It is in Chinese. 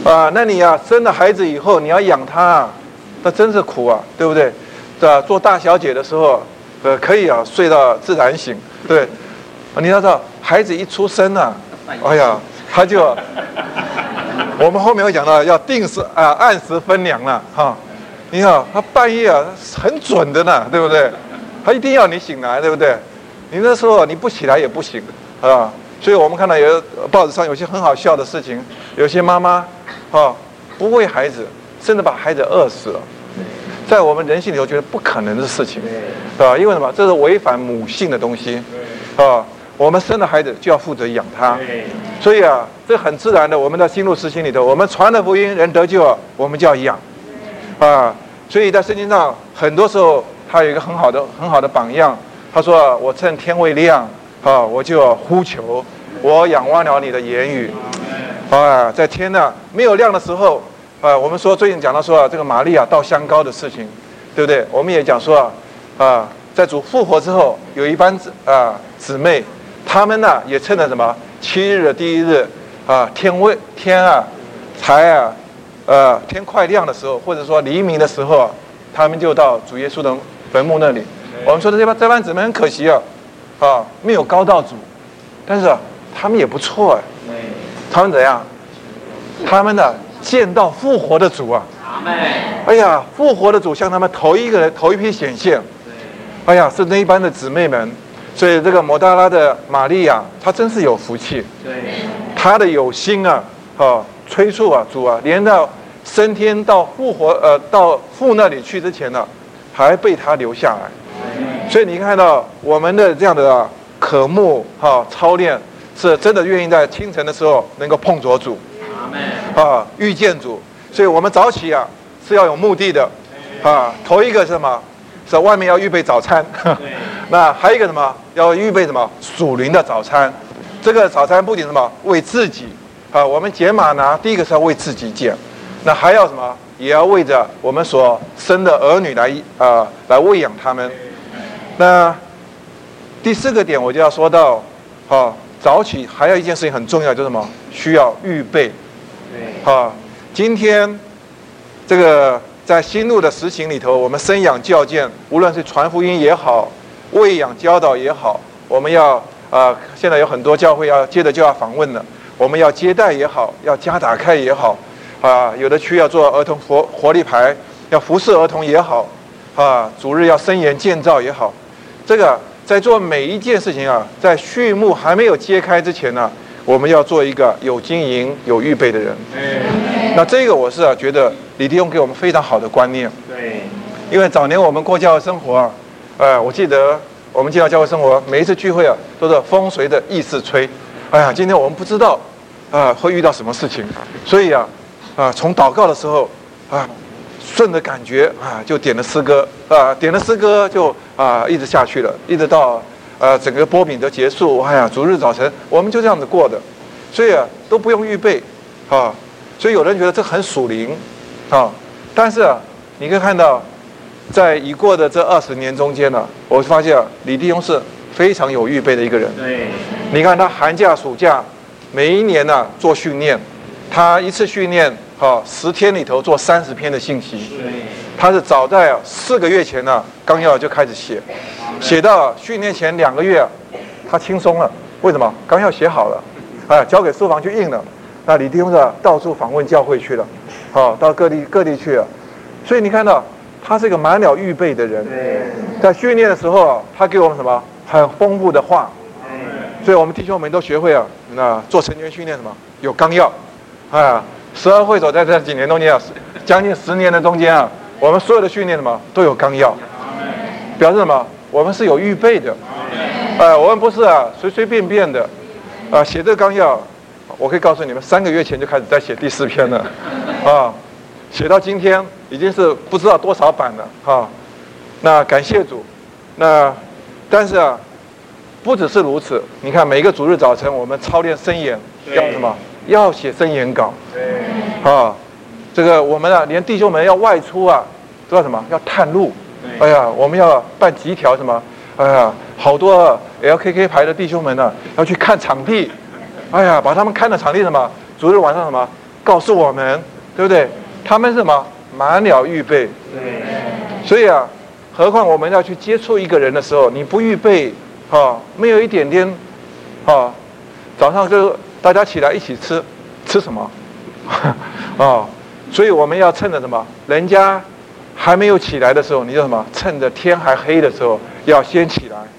那你啊生了孩子以后，你要养他，那真是苦啊，对不对？做大小姐的时候，可以啊睡到自然醒，对。你要知道，孩子一出生啊，哎呀，他就，我们后面会讲到要按时分粮了哈。你看他半夜啊很准的呢，对不对？他一定要你醒来，对不对？你那时候你不起来也不行啊。所以我们看到报纸上有些很好笑的事情，有些妈妈不喂孩子，甚至把孩子饿死了。在我们人性里头觉得不可能的事情，因为什么？这是违反母性的东西我们生了孩子就要负责养他，所以啊，这很自然的。我们在心路实行里头，我们传了福音，人得救了，我们就要养所以在圣经上，很多时候他有一个很好的榜样。他说：“我趁天未亮我就呼求，我仰望了你的言语在天没有亮的时候我们说最近讲到说这个玛利亚倒香膏的事情，对不对？我们也讲说在主复活之后，有一班姊妹。”他们也趁着什么7日的第1日天快亮的时候，或者说黎明的时候他们就到主耶稣的坟墓那里。我们说的这班姊妹很可惜没有高到主，但是他们也不错他们怎样？他们见到复活的主哎呀，复活的主向他们头一批显现。哎呀，是那一班的姊妹们。所以这个抹大拉的玛利亚，她真是有福气。她的有心催促主连到升天到复活到父那里去之前还被他留下来。所以你看到我们的这样的渴慕操练，是真的愿意在清晨的时候能够碰着主，遇见主。所以我们早起是要有目的的头一个是什么？是外面要预备早餐，那还有一个什么？要预备什么？属灵的早餐。这个早餐不仅什么为自己我们捡玛拿，第一个是要为自己捡，那还要什么？也要为着我们所生的儿女来喂养他们。那第4个点我就要说到早起还有一件事情很重要，就是什么？需要预备。今天这个。在新路的实行里头，我们生养教建，无论是传福音也好，喂养教导也好，我们要现在有很多教会接着就要访问了，我们要接待也好，要家打开也好有的区要做儿童活力牌，要服侍儿童也好主日要生研建造也好，这个在做每一件事情在序幕还没有揭开之前我们要做一个有经营有预备的人。那这个我是觉得李弟兄给我们非常好的观念。对，因为早年我们过教会生活我记得我们进到教会生活，每一次聚会都是风随着意识吹。哎呀，今天我们不知道会遇到什么事情，所以从祷告的时候顺着感觉就点了诗歌点了诗歌就一直下去了，一直到整个播饼的结束。哎呀，主日早晨我们就这样子过的，所以都不用预备所以有人觉得这很属灵但是你可以看到，在已过的这20年中间我发现李弟兄是非常有预备的一个人。对，你看他寒假暑假每一年做训练，他一次训练10天里头做30篇的信息。他是早在4个月前纲要就开始写到训练前2个月他轻松了。为什么？纲要写好了交给书房去印了。那李弟兄到处访问教会去了到各地去了。所以你看到他是一个满了预备的人。在训练的时候他给我们什么很丰富的话。所以我们弟兄们都学会那做成员训练什么有纲要12会所在这几年中间将近10年的中间我们所有的训练什么都有纲要，表示什么？我们是有预备的。我们不是随随便便的写这个纲要。我可以告诉你们，3个月前就开始在写第4篇了写到今天已经是不知道多少版了那感谢主。那但是不只是如此，你看每个主日早晨我们操练申言要什么？要写申言稿。这个我们连弟兄们要外出都要什么？要探路。哎呀，我们要办集条什么？哎呀，好多 LKK 牌的弟兄们要去看场地。哎呀，把他们看的场地什么？主日晚上什么？ 告诉我们，对不对？他们是什么？满了预备。 对。 所以啊，何况我们要去接触一个人的时候，你不预备，没有一点点，早上就大家起来一起吃什么？所以我们要趁着什么？人家还没有起来的时候，你就什么？趁着天还黑的时候，要先起来。